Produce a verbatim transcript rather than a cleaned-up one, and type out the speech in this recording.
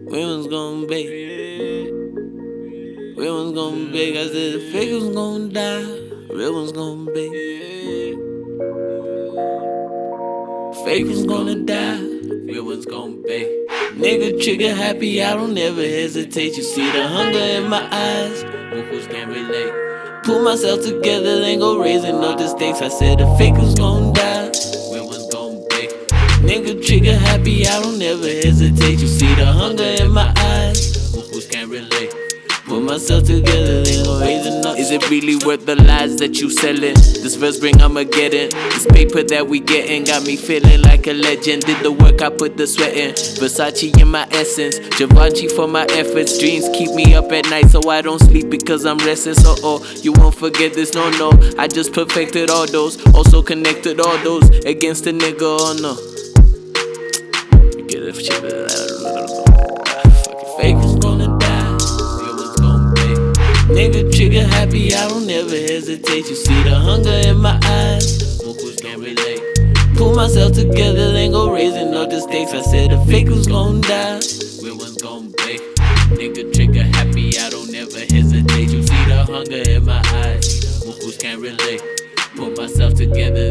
We was gon' bake. Real ones gon' bake. I said the fake ones gon' die. Real ones gon' bake. Fake ones gonna die. Real ones gon' bake. Nigga trigger happy, I don't ever hesitate. You see the hunger in my eyes. Vocals can't relate. Pull myself together, ain't go raising up the stakes. I said the fake ones gon' die. Real ones gon' bake. Nigga trigger happy, I don't ever hesitate. You see the hunger in my eyes. Vocals can't relate. Put myself together, ain't no raising up. Is it really worth the lies that you selling? This verse bring Armageddon. This paper that we getting got me feeling like a legend. Did the work, I put the sweat in. Versace in my essence, Givenchy for my efforts. Dreams keep me up at night, so I don't sleep because I'm restless. Oh oh, you won't forget this, no no. I just perfected all those, also connected all those against a nigga. Oh no. You get a shit, fucking fake is gonna die. Nigga trigger happy, I don't ever hesitate. You see the hunger in my eyes. Vocals can't relate. Pull myself together, ain't go raising up the stakes. I said the fake was gon' die. Real ones gon' bake. Nigga trigger happy, I don't ever hesitate. You see the hunger in my eyes. Vocals can't relate. Pull myself together,